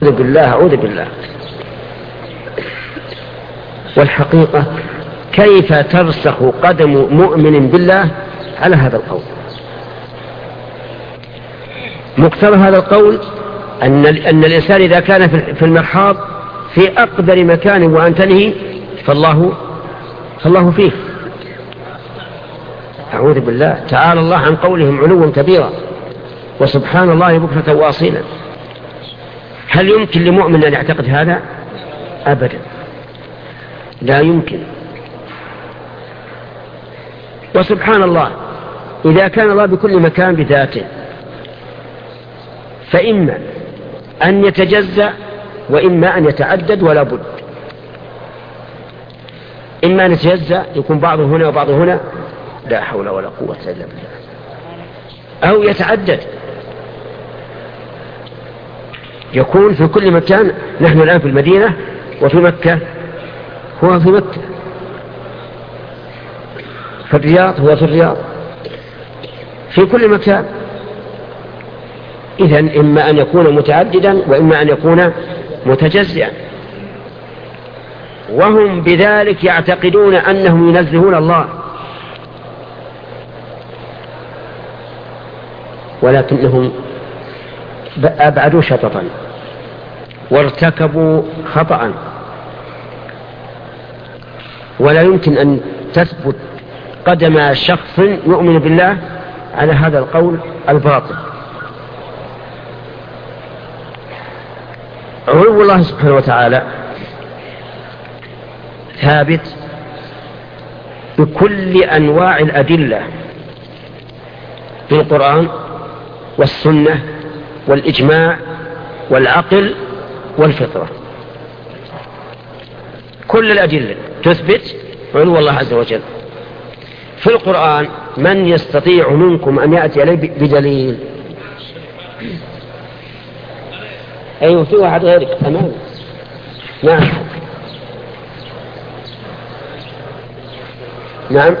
بالله أعوذ بالله. والحقيقة كيف ترسخ قدم مؤمن بالله على هذا القول؟ مقتضى هذا القول أن الإنسان إذا كان في المرحاض في أقدر مكان وأنتنه فالله فيه. أعوذ بالله، تعالى الله عن قولهم علوا كبيرا، وسبحان الله بكرة واصيلا. هل يمكن لمؤمن أن يعتقد هذا؟ أبدا، لا يمكن. وسبحان الله، إذا كان الله بكل مكان بذاته فإما أن يتجزأ وإما أن يتعدد، ولا بد. إما أن يتجزأ يكون بعضه هنا وبعضه هنا، لا حول ولا قوة إلا بالله، أو يتعدد يكون في كل مكان. نحن الآن في المدينة وفي مكة هو في مكة، في الرياض هو في الرياض، في كل مكان. إذن إما أن يكون متعددا وإما أن يكون متجزئا، وهم بذلك يعتقدون أنهم ينزهون الله، ولكنهم أبعدوا شططا وارتكبوا خطأ. ولا يمكن أن تثبت قدم شخص يؤمن بالله على هذا القول الباطل. علو الله سبحانه وتعالى ثابت بكل أنواع الأدلة في القرآن والسنة والإجماع والعقل والفطرة. كل الأدلة تثبت علو الله عز وجل. في القرآن من يستطيع منكم أن يأتي إليه بدليل؟ أيوة، في واحد غيرك أمام. نعم نعم.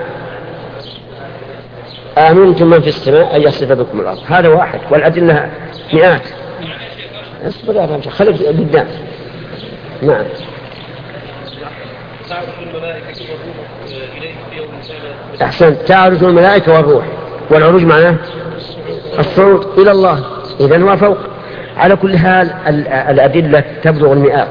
آمنتم من في السماء أن يصف بكم الأرض، هذا واحد، والأدلة مئات. اصبر يا فهمت، خلف قدام. نعم. أحسن، تعرج الملائكة والروح، والعروج معناه الصعود إلى الله، إذن هو فوق. على كل حال الأدلة تبلغ المئات.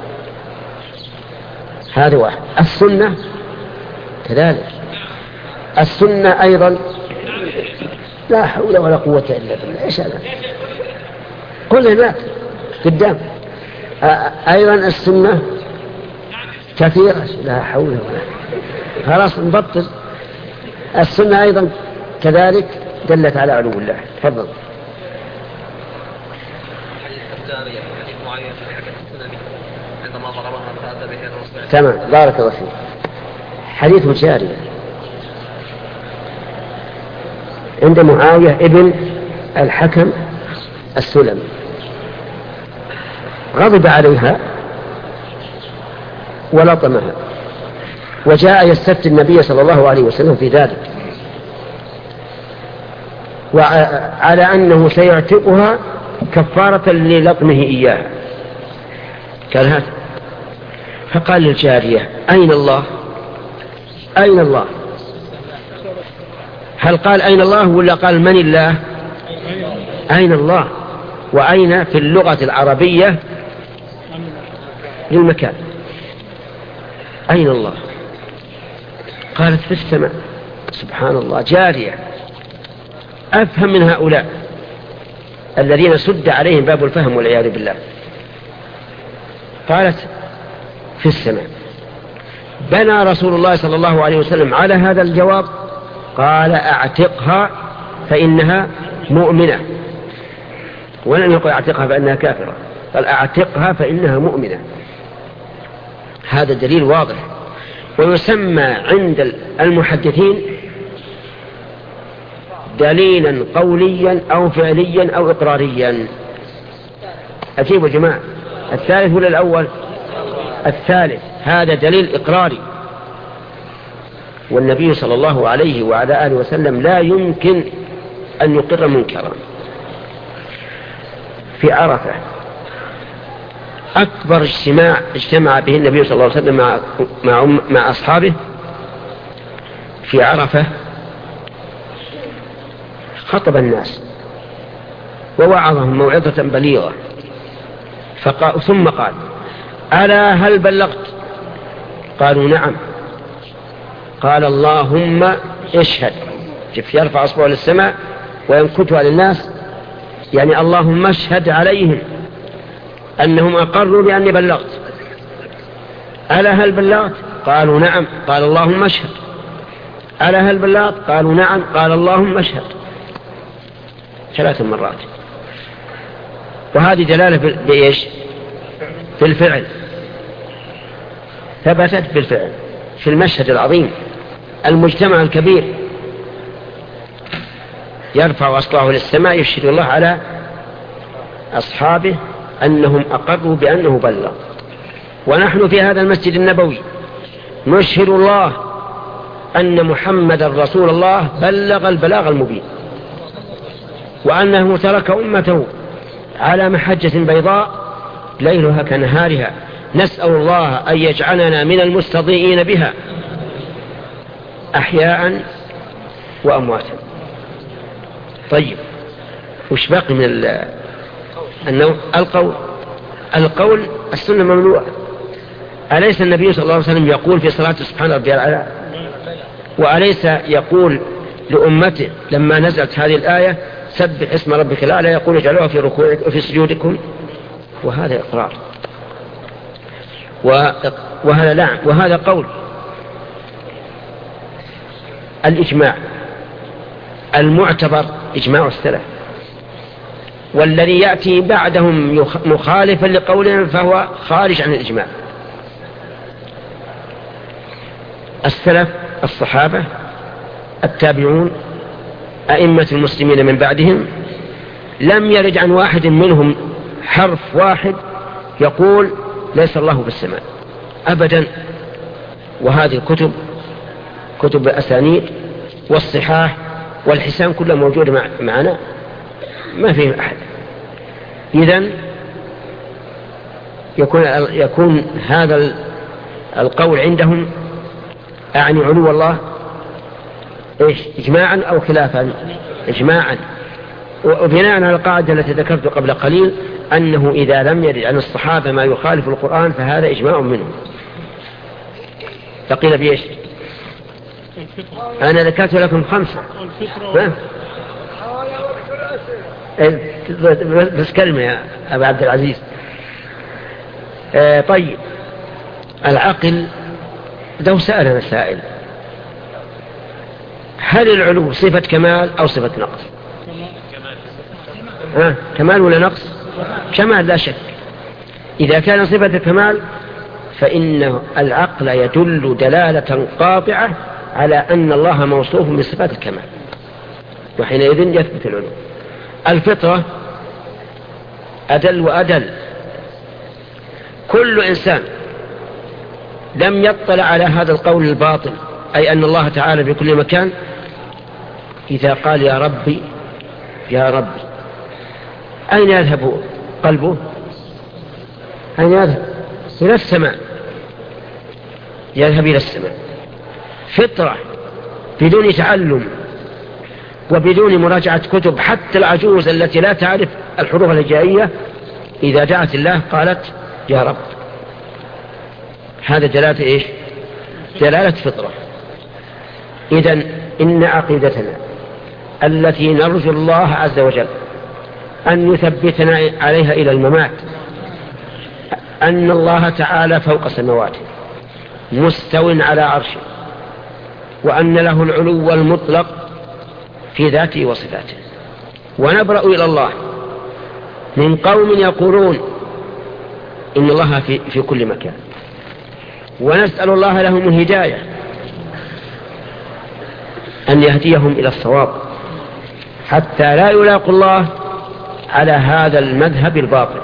هذا واحد. السنة كذلك، السنة أيضا لا حول ولا قوة إلا بالله. إيش هذا؟ قل هناك قدام. أيضا السنة كثيرة، لا حول ولا قوة. خلاص نبطل. السنة أيضا كذلك دلت على علو الله. تفضل. تمام، بارك الله فيك. حديث جارية عند معاوية ابن الحكم السلمي، غضب عليها ولطمها، وجاء يستفتي النبي صلى الله عليه وسلم في ذلك، وعلى أنه سيعتقها كفارة للطمه إياها. قال هذا، فقال للجارية: أين الله؟ أين الله؟ هل قال أين الله ولا قال من الله؟ أين الله. وأين في اللغة العربية للمكان. أين الله؟ قالت: في السماء. سبحان الله، جارية أفهم من هؤلاء الذين سد عليهم باب الفهم والعياذ بالله. قالت: في السماء. بنى رسول الله صلى الله عليه وسلم على هذا الجواب، قال: أعتقها فإنها مؤمنة. ولم يقل أعتقها فإنها كافرة، قال: أعتقها فإنها مؤمنة. هذا دليل واضح، ويسمى عند المحدثين دليلا قوليا أو فعليا أو إقراريا. أجيبوا جماعة، الثالث ولا الأول؟ الثالث. هذا دليل إقراري، والنبي صلى الله عليه وعلى آله وسلم لا يمكن أن يقر منكرا. في عرفة أكبر اجتمع به النبي صلى الله عليه وسلم مع أصحابه في عرفة، خطب الناس ووعظهم موعظة بليغة، ثم قال: ألا هل بلغت؟ قالوا: نعم. قال: اللهم اشهد. يرفع أصبعه للسماء وينكتها للناس، يعني اللهم اشهد عليهم أنهم أقروا بأني بلغت. ألا هل بلغت؟ قالوا: نعم. قال: اللهم اشهد. ألا هل بلغت؟ قالوا: نعم. قال: اللهم اشهد. 3 مرات. وهذه دلالة بإيش؟ في الفعل، ثبتت بالفعل في المشهد العظيم، المجتمع الكبير يرفع أصبعه للسماء يشهد الله على أصحابه أنهم أقروا بأنه بلغ. ونحن في هذا المسجد النبوي نشهد الله أن محمد رسول الله بلغ البلاغ المبين، وأنه ترك أمته على محجة بيضاء ليلها كنهارها، نسأل الله أن يجعلنا من المستضيئين بها أحياء وأمواتا. طيب، وش باقي من القول السنة ممنوعة. أليس النبي صلى الله عليه وسلم يقول في صلاة سبحان ربي الأعلى؟ وأليس يقول لأمته لما نزلت هذه الآية: سبح اسم ربك الأعلى، يقول: اجعلوها في ركوعكم وفي سجودكم؟ وهذا إقرار، وهذا نعم، وهذا قول. الإجماع المعتبر إجماع السلف، والذي يأتي بعدهم مخالفا لقولهم فهو خارج عن الإجماع. السلف الصحابة التابعون أئمة المسلمين من بعدهم لم يرد عن واحد منهم حرف واحد يقول ليس الله بالسماء أبدا. وهذه الكتب كتب الأسانيد والصحاح والحسان كلها موجودة معنا، ما فيه أحد. إذن يكون هذا القول عندهم أعني علو الله إجماعا أو خلافا؟ إجماعا. وبناء على القاعدة التي ذكرت قبل قليل أنه إذا لم يرد عن الصحابة ما يخالف القرآن فهذا إجماع منهم. فقيل بإيش؟ أنا ذكرت لكم 5. بس كلمة يا أبا عبد العزيز. طيب، العقل لو سألنا سائل: هل العلو صفة كمال أو صفة نقص؟ كمال ولا نقص؟ كمال لا شك. إذا كان صفة كمال فإن العقل يدل دلالة قاطعة على أن الله موصوف بصفات الكمال، وحينئذ يثبت العلو. الفطرة أدل وأدل. كل إنسان لم يطلع على هذا القول الباطل، أي أن الله تعالى في كل مكان، إذا قال يا ربي يا ربي أين يذهب قلبه؟ أين يذهب؟ إلى السماء، يذهب إلى السماء. فطرة بدون تعلم وبدون مراجعة كتب، حتى العجوز التي لا تعرف الحروف الهجائية إذا دعت الله قالت يا رب. هذا دلالة إيش؟ دلالة فطرة. إذن إن عقيدتنا التي نرجو الله عز وجل أن يثبتنا عليها إلى الممات أن الله تعالى فوق سماواته مستو على عرشه، وأن له العلو المطلق في ذاته وصفاته. ونبرأ إلى الله من قوم يقولون إن الله في كل مكان، ونسأل الله لهم الهداية أن يهديهم إلى الصواب حتى لا يلاقوا الله على هذا المذهب الباطل.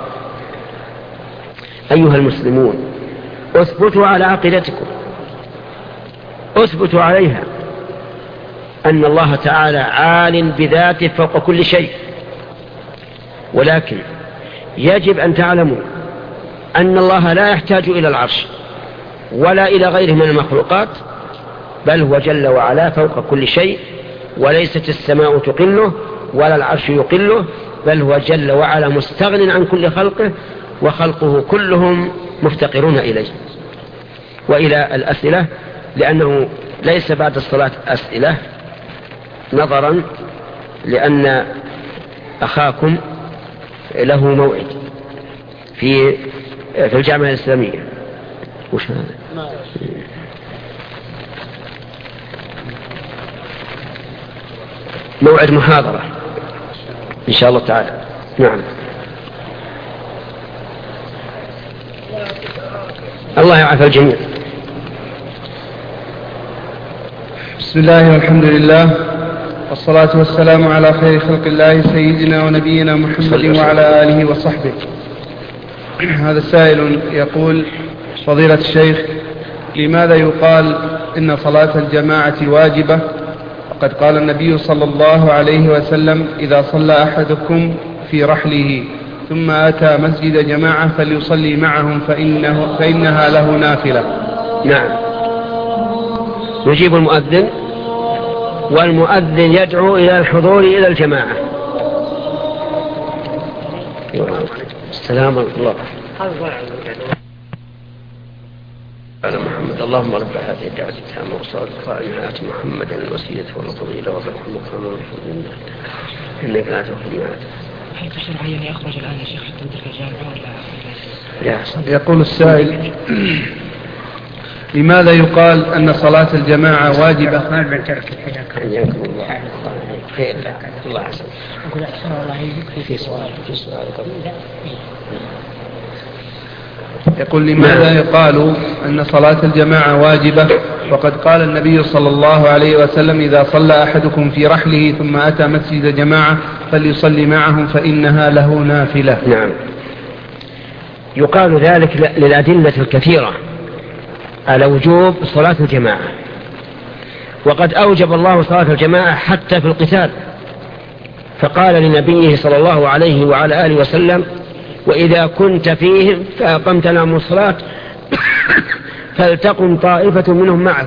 أيها المسلمون، اثبتوا على عقيدتكم، اثبتوا عليها أن الله تعالى عال بذاته فوق كل شيء. ولكن يجب أن تعلموا أن الله لا يحتاج إلى العرش ولا إلى غيره من المخلوقات، بل هو جل وعلا فوق كل شيء، وليست السماء تقله ولا العرش يقله، بل هو جل وعلا مستغن عن كل خلقه، وخلقه كلهم مفتقرون إليه. وإلى الأسئلة، لأنه ليس بعد الصلاة أسئلة، نظرا لأن أخاكم له موعد في الجامعة الإسلامية. وش هذا؟ موعد محاضرة إن شاء الله تعالى. نعم. الله يعافى الجميع. بسم الله والحمد لله، والصلاة والسلام على خير خلق الله سيدنا ونبينا محمد وعلى آله وصحبه. هذا السائل يقول: فضيلة الشيخ، لماذا يقال إن صلاة الجماعة واجبة وقد قال النبي صلى الله عليه وسلم: إذا صلى أحدكم في رحله ثم أتى مسجد جماعة فليصلي معهم فإنها له نافلة؟ نعم، يجيب المؤذن، والمؤذن يدعو إلى الحضور إلى الجماعة. السلام عليكم. على محمد. اللهم رب هذه الدعوة التامة والصلاة القائمة آت محمدا الوسيلة والفضيلة وبارك المقام إنك لا تخلف الميعاد. هل تشرع أن يخرج الآن يا شيخ حتى يدرك الجامعة ولا لا؟ يقول السائل: لماذا يقال أن صلاة الجماعة واجبة؟ الله حسن. أقول أحسن الله يجيك في سؤال يقول: لماذا يقال أن صلاة الجماعة واجبة وقد قال النبي صلى الله عليه وسلم: إذا صلى أحدكم في رحله ثم أتى مسجد جماعة فليصلي معهم فإنها له نافلة؟ نعم، يقال ذلك للأدلة الكثيرة على وجوب صلاة الجماعة، وقد أوجب الله صلاة الجماعة حتى في القتال، فقال لنبيه صلى الله عليه وعلى آله وسلم: وإذا كنت فيهم فأقمت لهم الصلاة فلتقم طائفة منهم معك.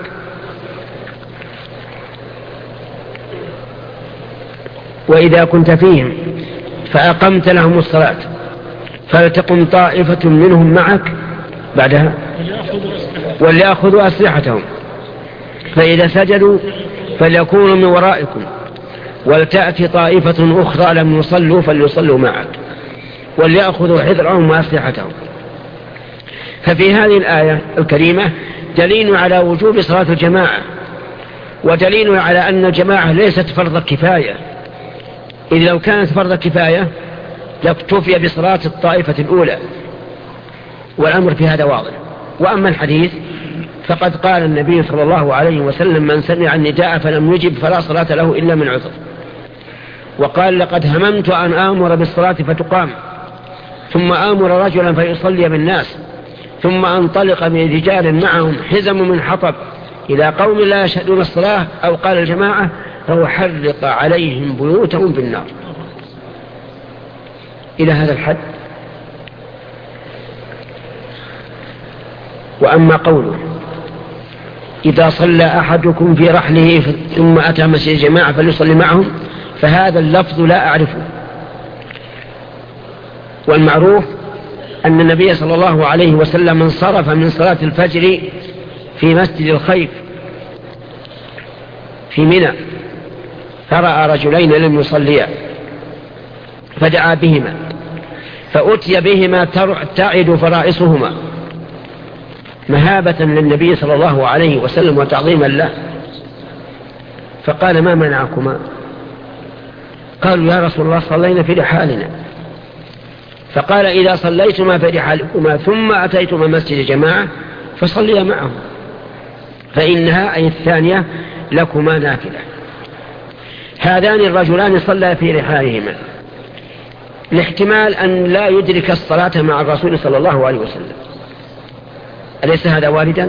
وإذا كنت فيهم فأقمت لهم الصلاة فلتقم طائفة منهم معك بعدها وليأخذوا أسلحتهم، فإذا سجدوا فليكونوا من ورائكم، ولتأتي طائفة أخرى لم يصلوا فليصلوا معك، وليأخذوا حذرهم وأسلحتهم. ففي هذه الآية الكريمة دليل على وجوب صلاة الجماعة، ودليل على أن الجماعة ليست فرض كفاية، إذ لو كانت فرض كفاية لاكتفي بصلاة الطائفة الأولى، والأمر في هذا واضح. وأما الحديث فقد قال النبي صلى الله عليه وسلم: من سمع النداء فلم يجب فلا صلاة له إلا من عذر. وقال: لقد هممت أن آمر بالصلاة فتقام، ثم آمر رجلا فيصلي بالناس، ثم أنطلق من رجال معهم حزم من حطب إلى قوم لا يشهدون الصلاة، أو قال الجماعة: فأحرق عليهم بيوتهم بالنار. إلى هذا الحد. وأما قوله: إذا صلى أحدكم في رحله ثم أتى مسجد جماعة فليصلي معهم، فهذا اللفظ لا أعرفه. والمعروف أن النبي صلى الله عليه وسلم انصرف من صلاة الفجر في مسجد الخيف في منى، فرأى رجلين لم يصليا فدعا بهما، فأتي بهما ترتعد فرائصهما مهابة للنبي صلى الله عليه وسلم وتعظيما له، فقال: ما منعكما؟ قالوا: يا رسول الله صلينا في رحالنا. فقال: إذا صليتما في رحالكما ثم أتيتما مسجد جماعة فصليا معهم، فإنها أي الثانية لكما نافلة. هذان الرجلان صلى في رحالهما لاحتمال أن لا يدرك الصلاة مع الرسول صلى الله عليه وسلم. أليس هذا واردا؟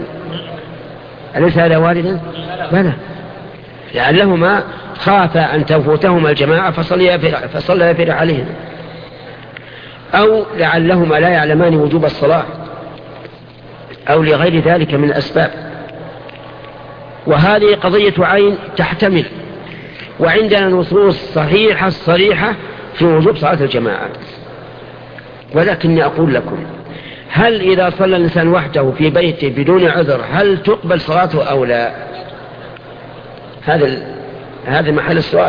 بلى، لعلهما خاف أن تفوتهما الجماعة فصلى في رحالهما. أو لعلهما لا يعلمان وجوب الصلاة أو لغير ذلك من الأسباب. وهذه قضية عين تحتمل، وعندنا نصوص صحيحة صريحة في وجوب صلاة الجماعة. ولكني أقول لكم، هل إذا صلى الإنسان وحده في بيته بدون عذر هل تقبل صلاته أو لا؟ هذا محل السؤال.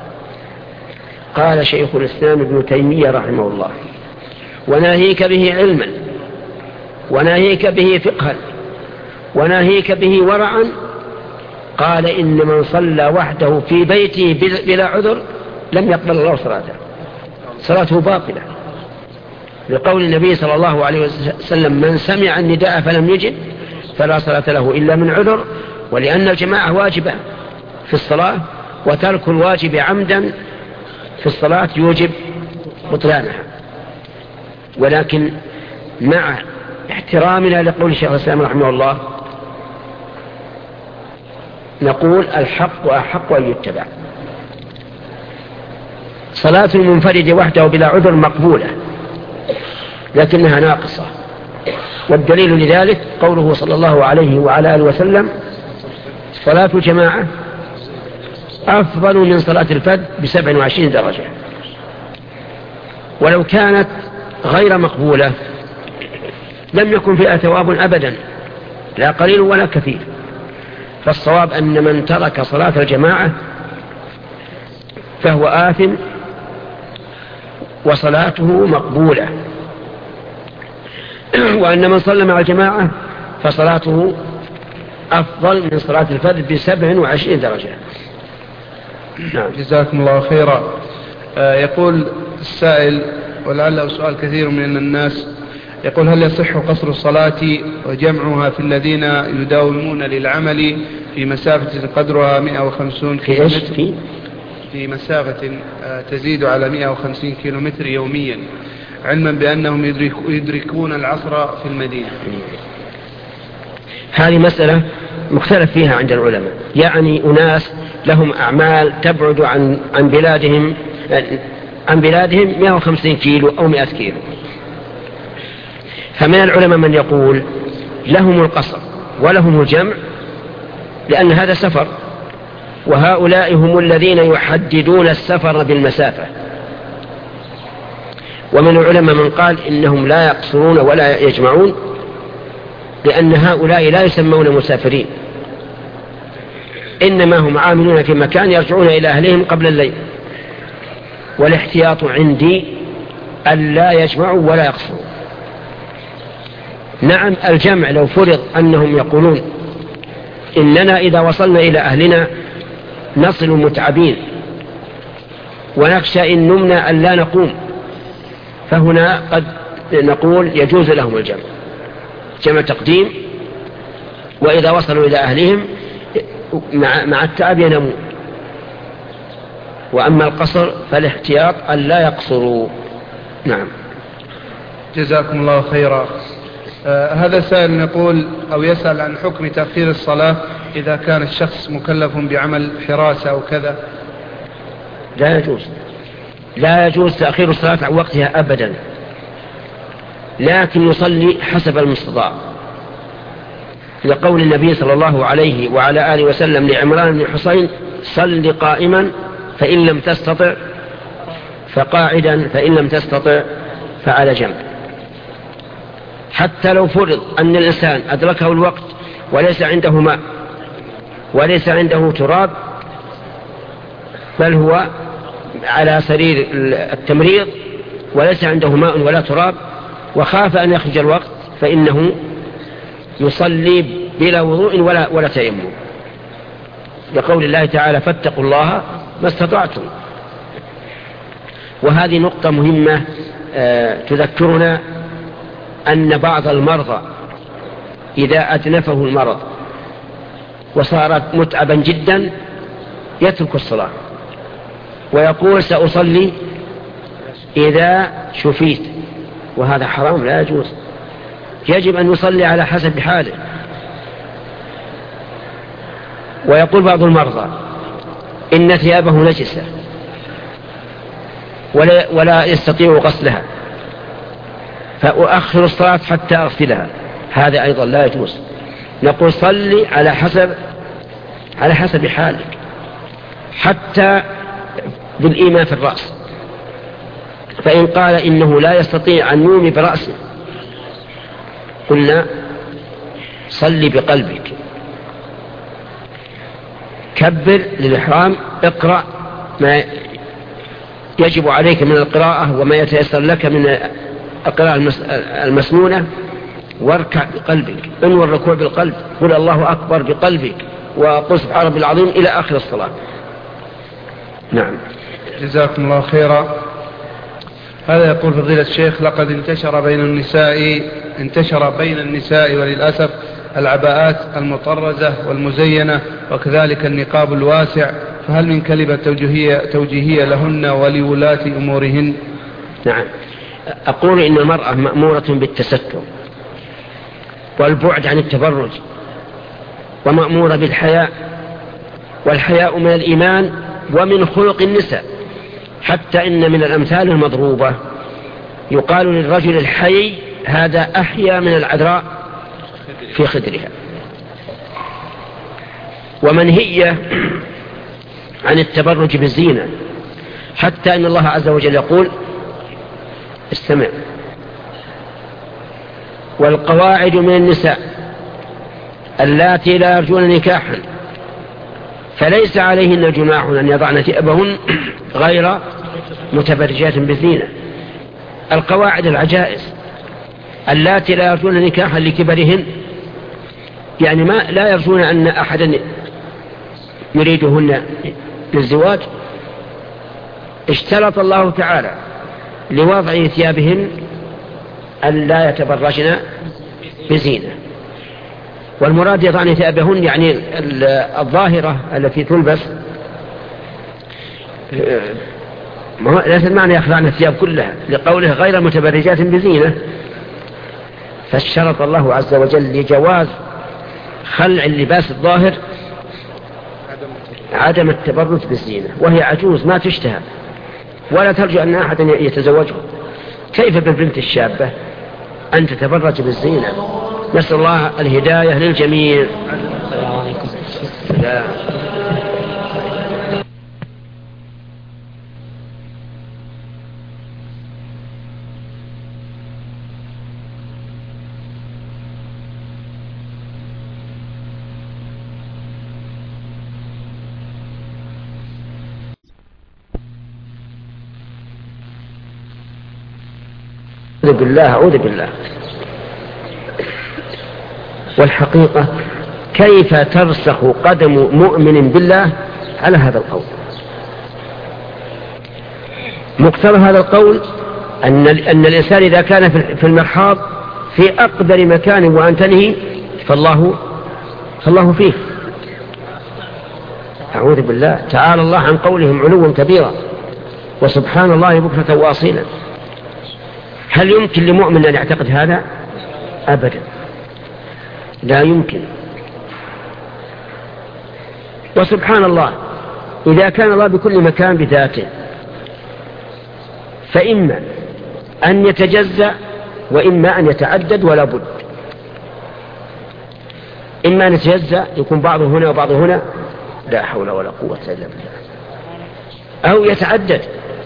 قال شيخ الإسلام ابن تيمية رحمه الله: وناهيك به علما، وناهيك به فقها، وناهيك به ورعا. قال: إن من صلى وحده في بيته بلا عذر لم يقبل الله صلاته، صلاته باطلة، لقول النبي صلى الله عليه وسلم: من سمع النداء فلم يجب فلا صلاة له إلا من عذر. ولأن الجماعة واجبة في الصلاة، وترك الواجب عمدا في الصلاة يوجب بطلانها. ولكن مع احترامنا لقول الشيخ الإسلام رحمه الله نقول: الحق أحق أن يتبع. صلاة المنفرد وحده بلا عذر مقبولة، لكنها ناقصة. والدليل لذلك قوله صلى الله عليه وعلى آله وسلم: صلاة الجماعة أفضل من صلاة الفرد ب27 درجة. ولو كانت غير مقبولة لم يكن فيها ثواب أبدا، لا قليل ولا كثير. فالصواب أن من ترك صلاة الجماعة فهو آثم وصلاته مقبولة، وأن من صلى مع الجماعة فصلاته أفضل من صلاة الفرد ب27 درجة. نعم. جزاكم الله خيرا. يقول السائل، ولعله سؤال كثير من الناس، يقول: هل يصح قصر الصلاة وجمعها في الذين يداومون للعمل في مسافة قدرها 150 كيلومتر، في مسافة تزيد على 150 كيلومتر يوميا، علما بأنهم يدركون العصر في المدينة؟ هذه مسألة مختلف فيها عند العلماء. يعني أناس لهم أعمال تبعد عن بلادهم 150 كيلو أو 100 كيلو، فمن العلماء من يقول لهم القصر ولهم الجمع، لأن هذا سفر، وهؤلاء هم الذين يحددون السفر بالمسافة. ومن العلماء من قال إنهم لا يقصرون ولا يجمعون، لأن هؤلاء لا يسمون مسافرين، إنما هم عاملون في مكان يرجعون إلى أهلهم قبل الليل. والاحتياط عندي أن لا يجمعوا ولا يقصروا. نعم، الجمع لو فرض أنهم يقولون إننا إذا وصلنا إلى أهلنا نصل متعبين ونخشى إن نمنا أن لا نقوم، فهنا قد نقول يجوز لهم الجمع، جمع تقديم، وإذا وصلوا إلى أهلهم مع التعب ينامون. وأما القصر فالاحتياط أن لا يقصروا. نعم. جزاكم الله خيرا. هذا سائل يقول أو يسأل عن حكم تأخير الصلاة إذا كان الشخص مكلف بعمل حراسة أو كذا. لا يجوز تأخير الصلاة عن وقتها أبدا، لكن يصلي حسب المستطاع، لقول النبي صلى الله عليه وعلى آله وسلم لعمران بن حسين: صل قائما فإن لم تستطع فقاعدا فإن لم تستطع فعلى جنب. حتى لو فرض أن الإنسان أدركه الوقت وليس عنده ماء وليس عنده تراب، بل هو على سرير التمريض وليس عنده ماء ولا تراب وخاف أن يخرج الوقت، فإنه يصلي بلا وضوء ولا تيمم، لقول الله تعالى: فاتقوا الله ما استطعتم. وهذه نقطة مهمة تذكرنا أن بعض المرضى إذا أدنفه المرض وصار متعبا جدا يترك الصلاة ويقول: سأصلي إذا شفيت، وهذا حرام لا يجوز. يجب أن يصلي على حسب حاله. ويقول بعض المرضى: إن ثيابه نجسة ولا يستطيع غسلها، فأؤخر الصلاة حتى أغسلها، هذا أيضا لا يجوز. نقول صلي على حسب حالك، حتى بالإيمان في الرأس. فإن قال إنه لا يستطيع أن يومي برأسه، قلنا صلي بقلبك، كبر للإحرام، اقرأ ما يجب عليك من القراءة وما يتيسر لك من القراءة المسنونة، واركع بقلبك، انوي الركوع بالقلب، قل الله أكبر بقلبك، وقل سبحان ربي العظيم إلى آخر الصلاة. نعم. جزاكم الله خيرا. هذا يقول فضيلة الشيخ: لقد انتشر بين النساء وللأسف العباءات المطرزة والمزينة، وكذلك النقاب الواسع، فهل من كلمة توجيهية لهن ولولاة أمورهن؟ نعم، أقول إن المرأة مأمورة بالتستر والبعد عن التبرج، ومأمورة بالحياء، والحياء من الإيمان ومن خلق النساء، حتى إن من الأمثال المضروبة يقال للرجل الحي: هذا أحيا من العذراء في خدرها. ومنهية عن التبرج بالزينة، حتى إن الله عز وجل يقول: استمع: والقواعد من النساء اللاتي لا يرجون نكاحا فليس عليهن جناح أن يضعن ثيابهن غير متبرجات بالزينة. القواعد العجائز اللاتي لا يرجون نكاحا لكبرهن، يعني ما لا يرجون أن أحدا يريدهن للزواج، اشترط الله تعالى لوضع ثيابهن أن لا يتبرجن بزينة. والمراد يضعن ثيابهن يعني الظاهرة التي تلبس، ليس المعنى يخلعن الثياب كلها، لقوله غير متبرجات بزينة. فاشترط الله عز وجل لجواز خلع اللباس الظاهر عدم التبرج بالزينة، وهي عجوز ما تشتهى ولا ترجو أن أحدا يتزوجها، كيف بالبنت الشابة أن تتبرج بالزينة؟ نسأل الله الهداية للجميع. السلام عليكم. لا. أعوذ بالله. والحقيقة كيف ترسخ قدم مؤمن بالله على هذا القول؟ مقتضى هذا القول أن الإنسان إذا كان في المرحاض في أقدر مكان وأنتنه فالله فيه. أعوذ بالله، تعالى الله عن قولهم علوا كبيرا، وسبحان الله بكرة وأصيلا. هل يمكن لمؤمن أن يعتقد هذا؟ أبدا، لا يمكن. وسبحان الله، إذا كان الله بكل مكان بذاته فإما أن يتجزأ وإما أن يتعدد، ولا بد. إما أن يتجزأ يكون بعضه هنا وبعضه هنا، لا حول ولا قوة إلا بالله، أو يتعدد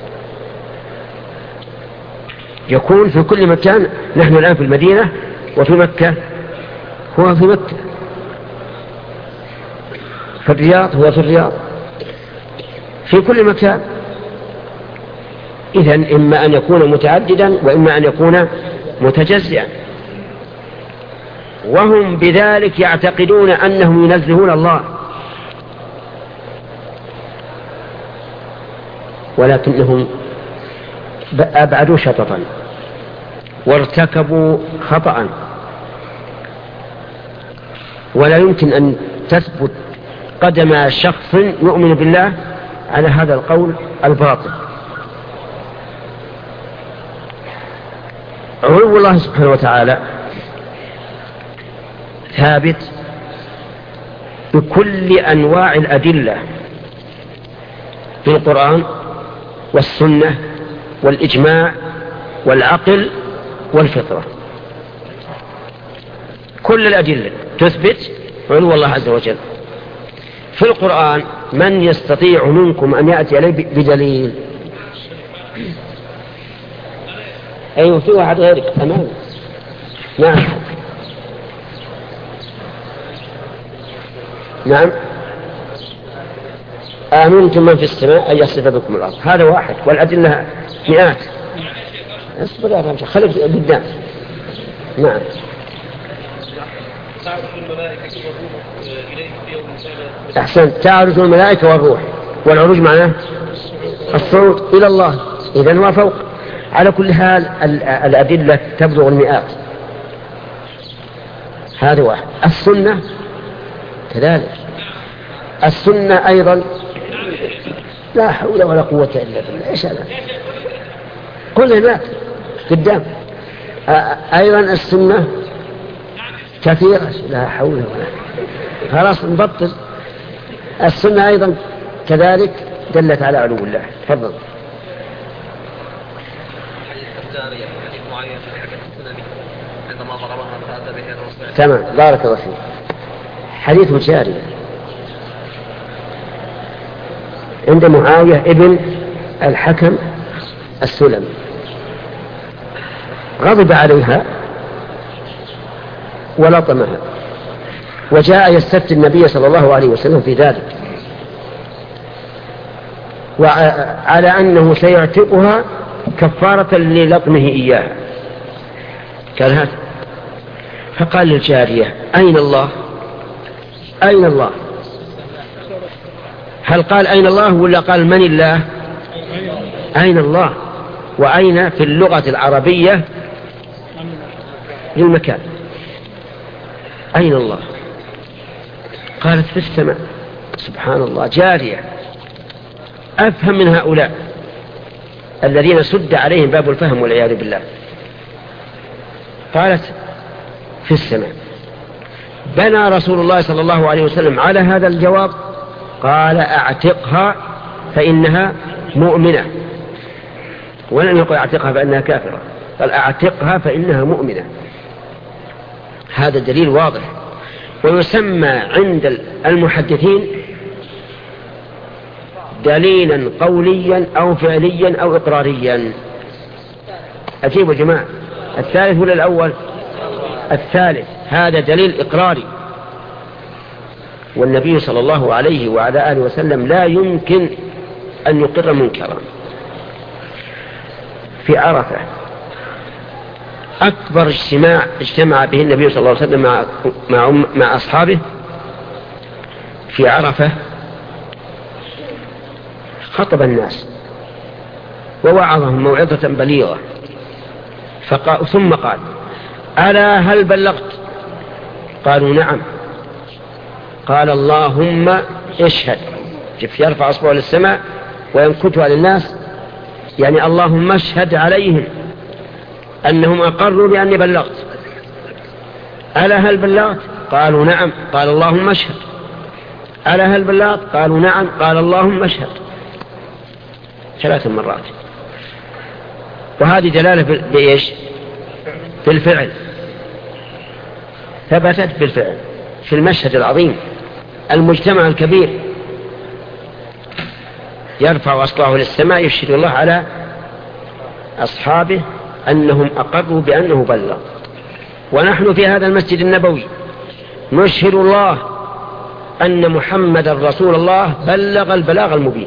يكون في كل مكان. نحن الآن في المدينة وفي مكة هو في مكة، في الرياض هو في الرياض، في كل مكان. إذن إما أن يكون متعددا وإما أن يكون متجزئا، وهم بذلك يعتقدون أنهم ينزهون الله، ولكنهم أبعدوا شططا وارتكبوا خطأ. ولا يمكن أن تثبت قدم شخص يؤمن بالله على هذا القول الباطل. علو الله سبحانه وتعالى ثابت بكل أنواع الأدلة في القرآن والسنة والإجماع والعقل والفطرة. كل الأدلة تثبت علو الله عز وجل. في القرآن من يستطيع منكم أن يأتي عليه بدليل؟ أيوة في واحد غيرك تمام. نعم نعم. آمنتم من في السماء أن يخسف بكم الأرض، هذا واحد والأدلة مئات. اصبر يا رجل خليك قدام. نعم. أحسن. تعرج الملائكة والروح، والعروج معناه الصعود إلى الله، إذن هو فوق. على كل حال الأدلة تبلغ المئات. هذا واحد. السنة كذلك. السنة أيضا لا حول ولا قوة إلا بالله. إيش هذا؟ قل هناك قدام. أيضا السنة كثيرة لا حول ولا. خلاص نبطل. السنة أيضا كذلك دلت على علو الله. تفضل. تمام. بارك الله فيك. حديث جارية عند معاوية ابن الحكم السلمي، غضب عليها ولطمها، وجاء يستفتي النبي صلى الله عليه وسلم في ذلك، وعلى أنه سيعتقها كفارة للطمه إياها. قال هذا. فقال للجارية أين الله؟ أين الله؟ هل قال أين الله ولا قال من الله؟ أين الله. وأين في اللغة العربية للمكان. أين الله؟ قالت في السماء. سبحان الله. جارية أفهم من هؤلاء الذين سد عليهم باب الفهم والعياذ بالله. قالت في السماء. بنى رسول الله صلى الله عليه وسلم على هذا الجواب قال أعتقها فإنها مؤمنة، ولم يقل أعتقها فإنها كافرة، قال أعتقها فإنها مؤمنة. هذا دليل واضح، ويسمى عند المحدثين دليلا قوليا أو فعليا أو إقراريا. أجيبوا جماعة. الثالث ولا الأول؟ الثالث. هذا دليل إقراري، والنبي صلى الله عليه وعلى آله وسلم لا يمكن أن يقر منكرا. في عرفة أكبر اجتمع به النبي صلى الله عليه وسلم مع أصحابه في عرفة، خطب الناس ووعظهم موعظة بليغة، ثم قال ألا هل بلغت؟ قالوا نعم. قال اللهم اشهد. يرفع أصبعه للسماء وينكتها للناس، يعني اللهم اشهد عليهم أنهم أقروا بأني بلغت. ألا هل بلغت؟ قالوا نعم. قال اللهم اشهد. ألا هل بلغت؟ قالوا نعم. قال اللهم اشهد. 3 مرات. وهذه دلالة بإيش؟ بالفعل، ثبتت بالفعل في المشهد العظيم المجتمع الكبير، يرفع أصبعه للسماء يشهد الله على أصحابه أنهم أقروا بأنه بلغ. ونحن في هذا المسجد النبوي نشهد الله أن محمد رسول الله بلغ البلاغ المبين،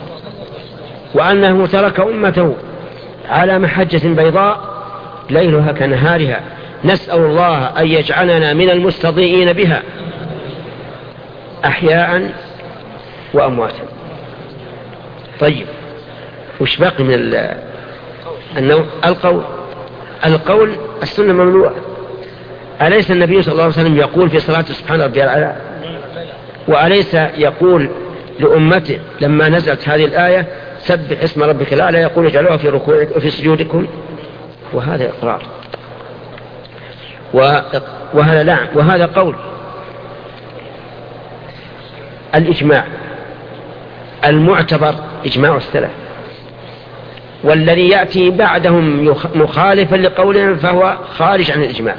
وأنه ترك أمته على محجة بيضاء ليلها كنهارها، نسأل الله أن يجعلنا من المستضيئين بها أحياء وأمواتا. طيب وش باقي من القول السنة ممنوعة. أليس النبي صلى الله عليه وسلم يقول في صلاة سبحان ربي الأعلى؟ وأليس يقول لأمته لما نزلت هذه الآية سبح اسم ربك الأعلى يقول اجعلوها في ركوعكم وفي سجودكم؟ وهذا إقرار وهذا نعم وهذا قول. الإجماع المعتبر إجماع السلف، والذي يأتي بعدهم مخالفا لقولهم فهو خارج عن الإجماع.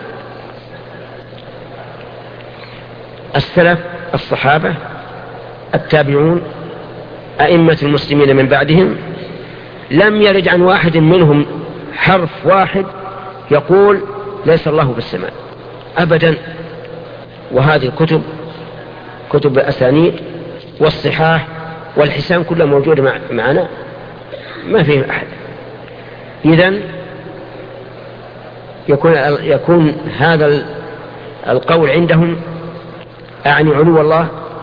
السلف الصحابة التابعون أئمة المسلمين من بعدهم لم يرد عن واحد منهم حرف واحد يقول ليس الله في السماء أبدا. وهذه الكتب كتب الأسانيد والصحاح والحسان كلها موجودة معنا ما فيه أحد. إذن يكون هذا القول عندهم أعني علو الله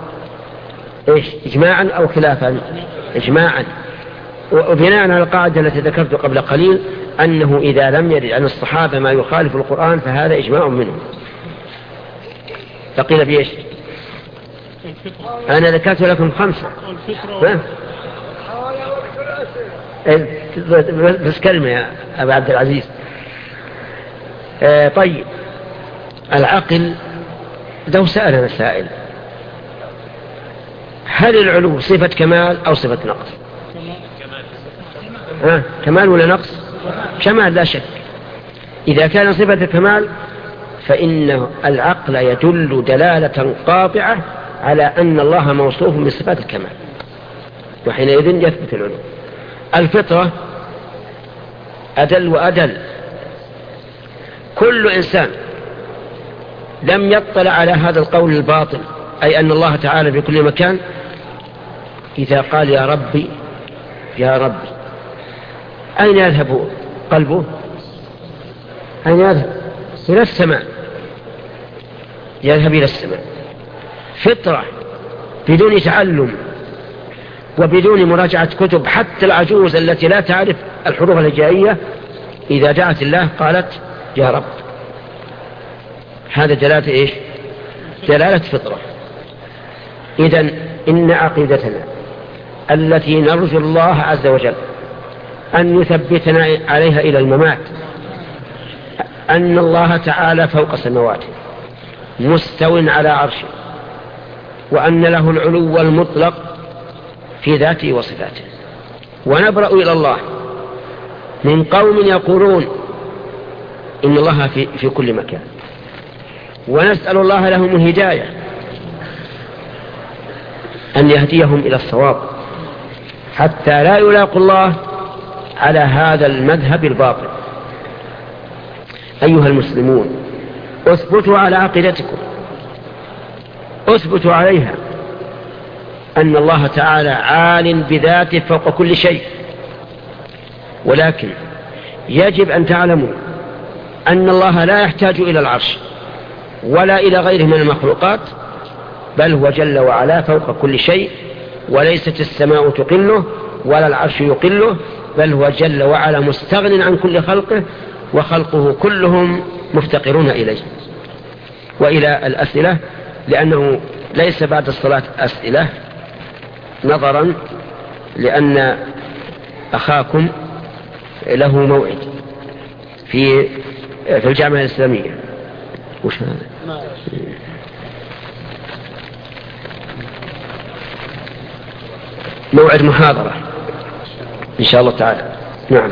إجماعا أو خلافا؟ إجماعا. وبناء على القاعدة التي ذكرت قبل قليل أنه إذا لم يرد عن الصحابة ما يخالف القرآن فهذا إجماع منهم. فقيل بإيش؟ أنا ذكرت لكم 5. بس كلمة يا أبا عبد العزيز. طيب العقل لو سألنا سائل هل العلو صفة كمال أو صفة نقص؟ كمال ولا نقص؟ كمال لا شك. إذا كان صفة كمال فإن العقل يدل دلالة قاطعة على أن الله موصوف بصفات الكمال وحينئذ يثبت العلو. الفطرة أدل وأدل. كل إنسان لم يطلع على هذا القول الباطل أي أن الله تعالى في كل مكان إذا قال يا ربي يا ربي أين يذهب قلبه؟ أين يذهب؟ إلى السماء. يذهب إلى السماء. فطرة بدون تعلم وبدون مراجعة كتب حتى العجوز التي لا تعرف الحروف الهجائية إذا دعت الله قالت يا رب. هذا دلالة إيش؟ دلالة فطرة. إذن إن عقيدتنا التي نرجو الله عز وجل أن يثبتنا عليها إلى الممات أن الله تعالى فوق سماواته مستو على عرشه وأن له العلو المطلق في ذاته وصفاته. ونبرأ إلى الله من قوم يقولون إن الله في كل مكان ونسأل الله لهم الهداية أن يهديهم إلى الصواب حتى لا يلاقوا الله على هذا المذهب الباطل. أيها المسلمون اثبتوا على عقيدتكم اثبتوا عليها أن الله تعالى عال بذاته فوق كل شيء. ولكن يجب أن تعلموا أن الله لا يحتاج إلى العرش ولا إلى غيره من المخلوقات بل هو جل وعلا فوق كل شيء وليست السماء تقله ولا العرش يقله بل هو جل وعلا مستغن عن كل خلقه وخلقه كلهم مفتقرون إليه. وإلى الأسئلة لأنه ليس بعد الصلاة أسئلة نظرا لأن أخاكم له موعد في الجامعة الإسلامية. وش هذا؟ موعد محاضرة إن شاء الله تعالى. نعم.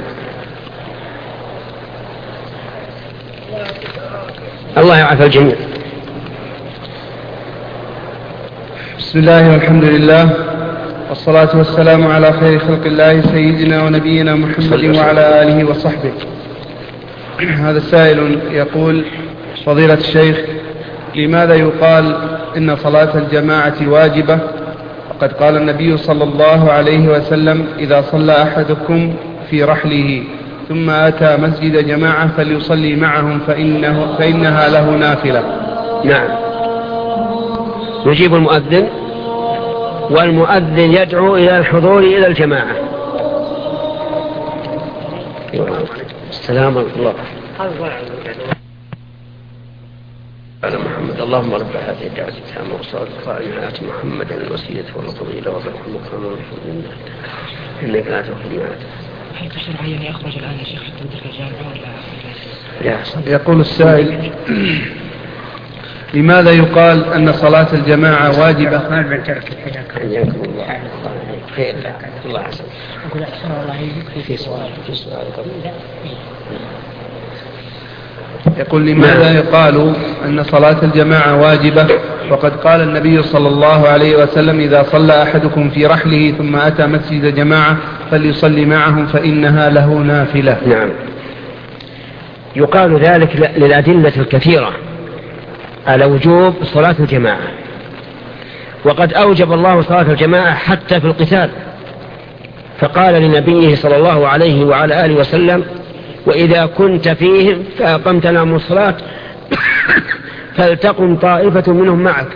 الله يعافى الجميع. بسم الله والحمد لله والصلاة والسلام على خير خلق الله سيدنا ونبينا محمد وعلى آله وصحبه. هذا السائل يقول: فضيلة الشيخ، لماذا يقال إن صلاة الجماعة واجبة وقد قال النبي صلى الله عليه وسلم: إذا صلى أحدكم في رحله ثم أتى مسجد جماعة فليصلي معهم فإنها له نافلة؟ نعم. يجيب المؤذن والمؤذن يدعو إلى الحضور إلى الجماعة. السلام عليكم الله على محمد. اللهم رب هذه الدعوة التامة والصلاة القائمة آت محمدا الوسيلة والفضيلة وبارك المقام إنك لا تخلف الميعاد. هل تشرع أن يخرج الآن يا شيخ حتى يدرك الجامعة ولا؟ يقول السائل: لماذا يقال أن صلاة الجماعة واجبة؟ يقول لماذا يقال أن صلاة الجماعة واجبة وقد قال النبي صلى الله عليه وسلم إذا صلى أحدكم في رحله ثم أتى مسجد جماعة فليصلي معهم فإنها له نافلة. نعم، يقال ذلك للأدلة الكثيرة على وجوب صلاة الجماعة، وقد أوجب الله صلاة الجماعة حتى في القتال، فقال لنبيه صلى الله عليه وعلى آله وسلم وإذا كنت فيهم فأقمت لهم الصلاة فلتقم طائفة منهم معك.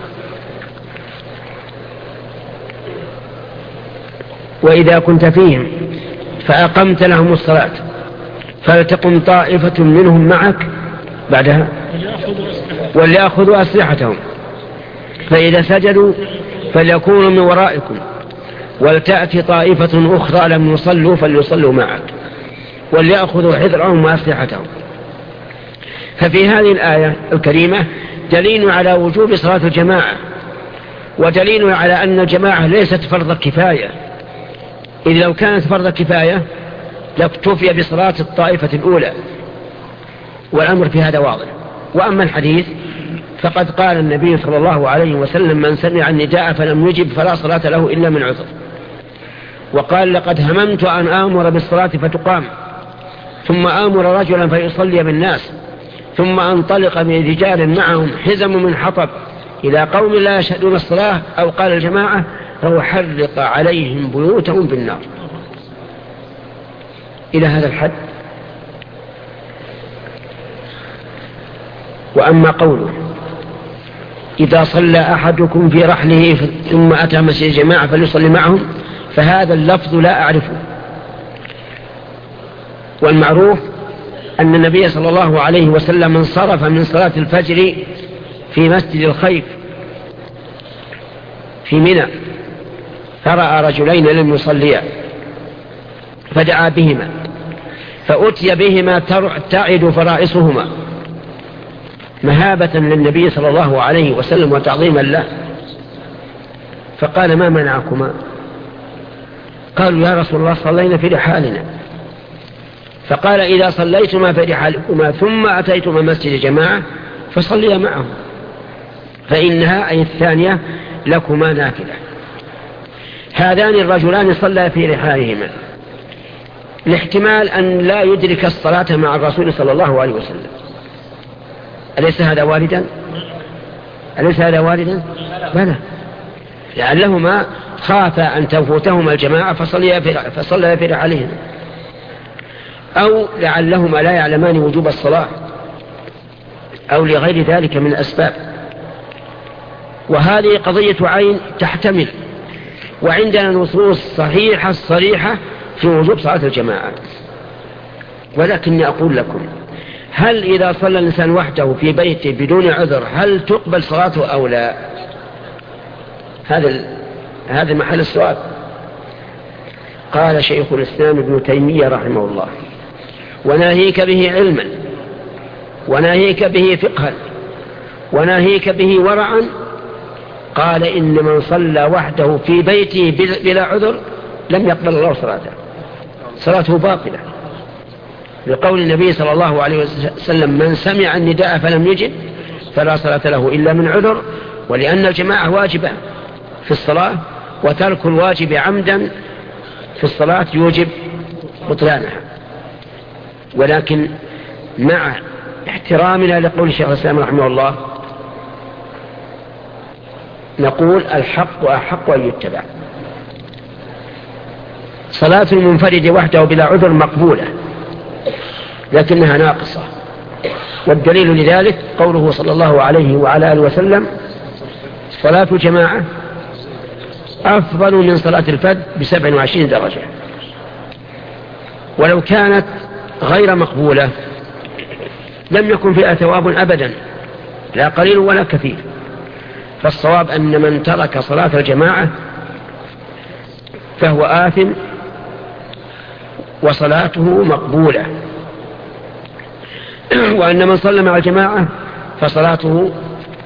وإذا كنت فيهم فأقمت لهم الصلاة فلتقم طائفة منهم معك بعدها وليأخذوا أسلحتهم فإذا سجدوا فليكونوا من ورائكم ولتأتي طائفة أخرى لم يصلوا فليصلوا معك وليأخذوا حذرهم وأسلحتهم. ففي هذه الآية الكريمة دليل على وجوب صلاة الجماعة، ودليل على أن الجماعة ليست فرض كفاية، إذ لو كانت فرض كفاية لاكتفي بصلاة الطائفة الأولى، والأمر في هذا واضح. وأما الحديث فقد قال النبي صلى الله عليه وسلم من سمع النداء فلم يجب فلا صلاة له إلا من عذر، وقال لقد هممت أن آمر بالصلاة فتقام ثم آمر رجلا فيصلي بالناس ثم أنطلق من رجال معهم حزم من حطب إلى قوم لا يشهدون الصلاة أو قال الجماعة فأحرق عليهم بيوتهم بالنار، إلى هذا الحد. وأما قوله إذا صلى أحدكم في رحله ثم أتى مسجد الجماعة فليصلي معهم، فهذا اللفظ لا أعرفه، والمعروف أن النبي صلى الله عليه وسلم انصرف من صلاة الفجر في مسجد الخيف في منى فرأى رجلين لم يصليا فدعا بهما فأتي بهما تعد فرائصهما مهابة للنبي صلى الله عليه وسلم وتعظيما له، فقال ما منعكما؟ قالوا يا رسول الله صلينا في رحالنا. فقال إذا صليتما في رحالكما ثم أتيتما مسجد جماعة فصليا معهم فإنها أي الثانية لكما نافلة. هذان الرجلان صلى في رحالهما لاحتمال أن لا يدرك الصلاة مع الرسول صلى الله عليه وسلم. أليس هذا واردا؟ بلى، لعلهما خافا أن تفوتهما الجماعة فصليا في رحالهما، أو لعلهما لا يعلمان وجوب الصلاة، أو لغير ذلك من الأسباب. وهذه قضية عين تحتمل، وعندنا نصوص صحيحة صريحة في وجوب صلاة الجماعة. ولكني أقول لكم هل إذا صلى الإنسان وحده في بيته بدون عذر هل تقبل صلاته أو لا؟ هذا محل السؤال. قال شيخ الإسلام ابن تيمية رحمه الله وناهيك به علما وناهيك به فقها وناهيك به ورعا، قال إن من صلى وحده في بيته بلا عذر لم يقبل الله صلاته باطلة، لقول النبي صلى الله عليه وسلم من سمع النداء فلم يجب فلا صلاة له إلا من عذر، ولأن الجماعة واجبة في الصلاة وترك الواجب عمدا في الصلاة يوجب بطلانها. ولكن مع احترامنا لقول الشيخ الإسلام رحمه الله نقول الحق أحق أن يتبع. صلاة المنفرد وحده بلا عذر مقبولة لكنها ناقصة، والدليل لذلك قوله صلى الله عليه وعلى آله وسلم صلاة الجماعة أفضل من صلاة الفرد ب27 درجة، ولو كانت غير مقبولة لم يكن فيها ثواب أبدا لا قليل ولا كثير. فالصواب أن من ترك صلاة الجماعة فهو آثم وصلاته مقبولة، وأن من صلى مع الجماعة فصلاته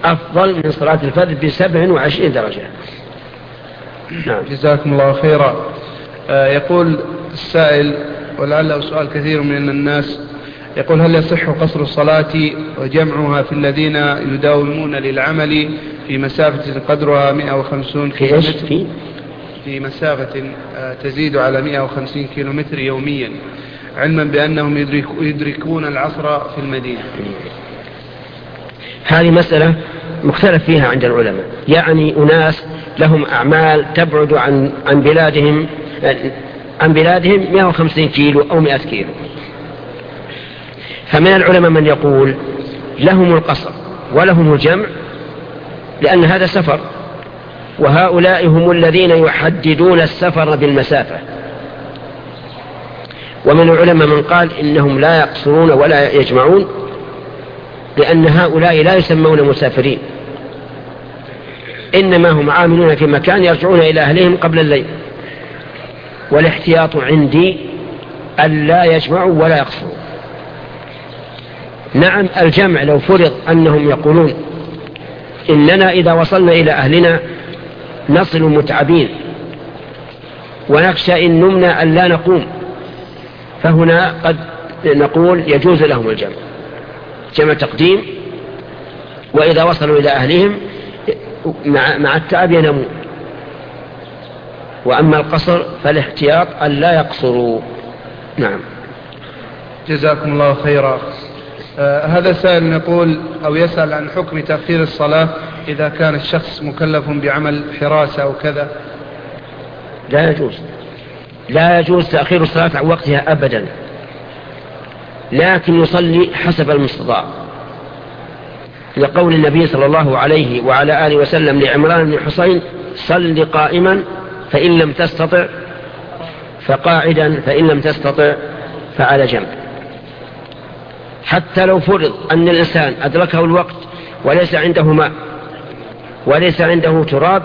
أفضل من صلاة الفجر ب27 درجة. نعم. جزاكم الله خيرا. يقول السائل، ولعله سؤال كثير من الناس، يقول: هل يصح قصر الصلاة وجمعها في الذين يداومون للعمل في مسافة قدرها 150 كيلومتر، في مسافة تزيد على 150 كيلومتر يوميا، علما بأنهم يدركون العصر في المدينة؟ هذه مسألة مختلف فيها عند العلماء، يعني أناس لهم أعمال تبعد عن بلادهم 150 كيلو أو 100 كيلو، فمن العلماء من يقول لهم القصر ولهم الجمع، لأن هذا سفر، وهؤلاء هم الذين يحددون السفر بالمسافة. ومن العلماء من قال إنهم لا يقصرون ولا يجمعون، لأن هؤلاء لا يسمون مسافرين، إنما هم عاملون في مكان يرجعون إلى أهلهم قبل الليل. والاحتياط عندي أن لا يجمعوا ولا يقصروا. نعم، الجمع لو فرض أنهم يقولون إننا إذا وصلنا إلى أهلنا نصل متعبين ونخشى إن نمنا أن لا نقوم، فهنا قد نقول يجوز لهم الجمع، جمع تقديم، وإذا وصلوا إلى أهلهم مع التعب ينامون. وأما القصر فالاحتياط أن لا يقصروا. نعم. جزاكم الله خيرا. هذا سائل يقول أو يسأل عن حكم تأخير الصلاة إذا كان الشخص مكلف بعمل حراسة أو كذا. لا يجوز تأخير الصلاة عن وقتها أبدا، لكن يصلي حسب المستطاع، لقول النبي صلى الله عليه وعلى آله وسلم لعمران بن حسين: صل قائما فإن لم تستطع فقاعدا فإن لم تستطع فعلى جنب. حتى لو فرض أن الإنسان أدركه الوقت وليس عنده ماء وليس عنده تراب،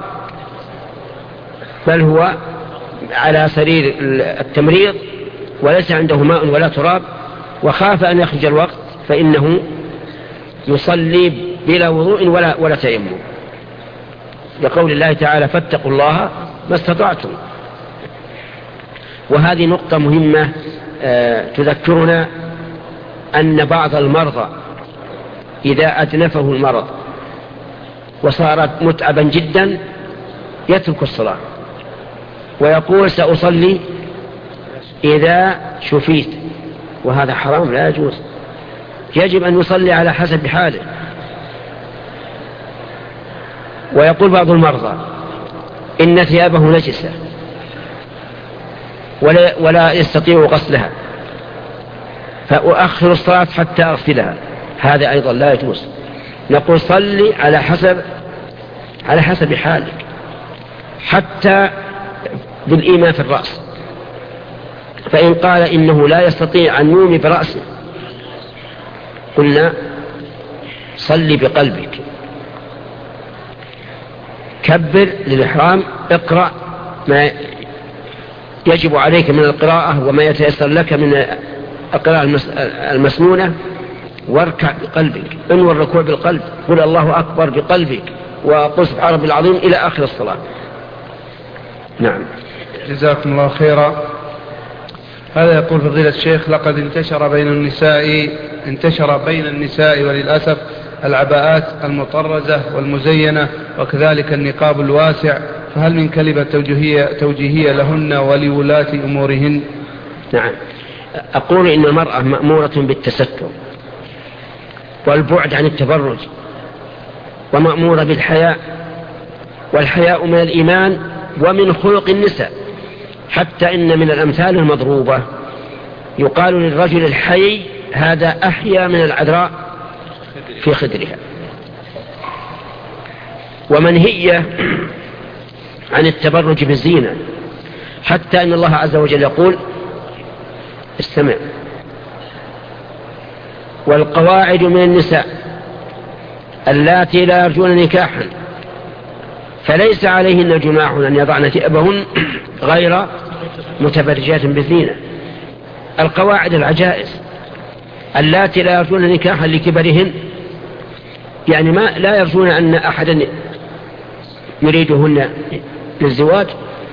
بل هو على سرير التمريض وليس عنده ماء ولا تراب وخاف أن يخرج الوقت، فإنه يصلي بلا وضوء ولا تيمم، لقول الله تعالى: فاتقوا الله ما استطعتم. وهذه نقطة مهمة تذكرنا أن بعض المرضى إذا أدنفه المرض وصارت متعبا جدا يترك الصلاة ويقول: سأصلي إذا شفيت، وهذا حرام لا يجوز. يجب أن يصلي على حسب حاله. ويقول بعض المرضى: إن ثيابه نجسة ولا يستطيع غسلها فأؤخر الصلاة حتى أغسلها، هذا أيضا لا يجوز. نقول: صلي على حسب حالك، حتى بالإيماء في الرأس. فإن قال إنه لا يستطيع أن يومي برأسه، قلنا: صلي بقلبك، كبر للإحرام، اقرأ ما يجب عليك من القراءة وما يتيسر لك من القراءة المسنونة، واركع بقلبك، انوي الركوع بالقلب، قل الله أكبر بقلبك، وقل سبحان ربي العظيم إلى آخر الصلاة. نعم. جزاكم الله خيرا. هذا يقول: فضيلة الشيخ، لقد انتشر بين النساء وللأسف العباءات المطرزة والمزينة، وكذلك النقاب الواسع، فهل من كلمة توجيهية لهن ولولاة أمورهن؟ نعم. أقول إن المرأة مأمورة بالتستر والبعد عن التبرج، ومأمورة بالحياء، والحياء من الإيمان ومن خلق النساء، حتى إن من الأمثال المضروبة يقال للرجل الحي: هذا أحيا من العذراء في خدرها. ومنهية عن التبرج بالزينة، حتى أن الله عز وجل يقول: استمع: والقواعد من النساء اللاتي لا يرجون نكاحا فليس عليهن جناح أن يضعن ثيابهن غير متبرجات بالزينة. القواعد العجائز اللاتي لا يرجون نكاحا لكبرهن يعني لا يرجون أن أحدا يريدهن للزواج،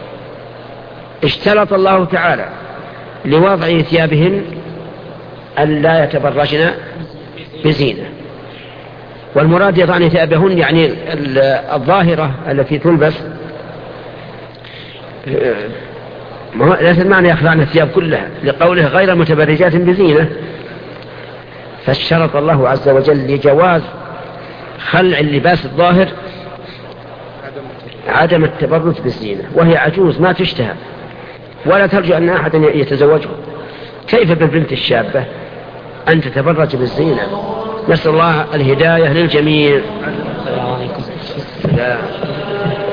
اشترط الله تعالى لوضع ثيابهن أن لا يتبرجن بزينة. والمراد يضعن ثيابهن يعني الظاهرة التي تلبس، ليس المعنى يخلعن الثياب كلها، لقوله غير متبرجات بزينة. فاشترط الله عز وجل لجواز خلع اللباس الظاهر عدم التبرج بالزينة، وهي عجوز ما تشتهى ولا ترجو أن أحد يتزوجها، كيف بالبنت الشابة أن تتبرج بالزينة؟ نسأل الله الهداية للجميع. السلام عليكم.